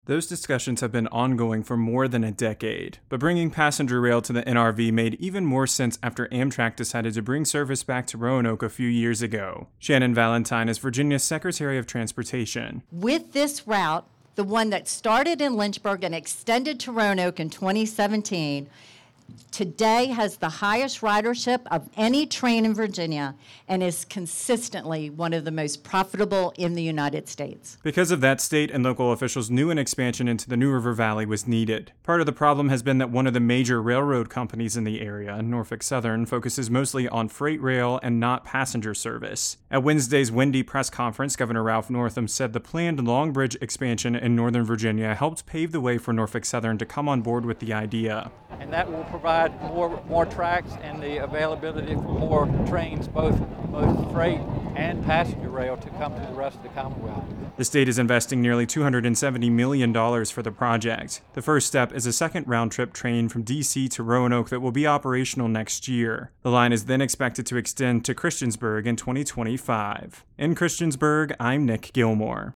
Those discussions have been ongoing for more than a decade, but bringing passenger rail to the NRV made even more sense after Amtrak decided to bring service back to Roanoke a few years ago. Shannon Valentine is Virginia's Secretary of Transportation. With this route, the one that started in Lynchburg and extended to Roanoke in 2017, today has the highest ridership of any train in Virginia and is consistently one of the most profitable in the United States. Because of that, state and local officials knew an expansion into the New River Valley was needed. Part of the problem has been that one of the major railroad companies in the area, Norfolk Southern, focuses mostly on freight rail and not passenger service. At Wednesday's Windy press conference, Governor Ralph Northam said the planned Long Bridge expansion in Northern Virginia helped pave the way for Norfolk Southern to come on board with the idea. And that will provide more tracks and the availability for more trains, both freight and passenger rail, to come to the rest of the Commonwealth. The state is investing nearly $270 million for the project. The first step is a second round-trip train from D.C. to Roanoke that will be operational next year. The line is then expected to extend to Christiansburg in 2025. In Christiansburg, I'm Nick Gilmore.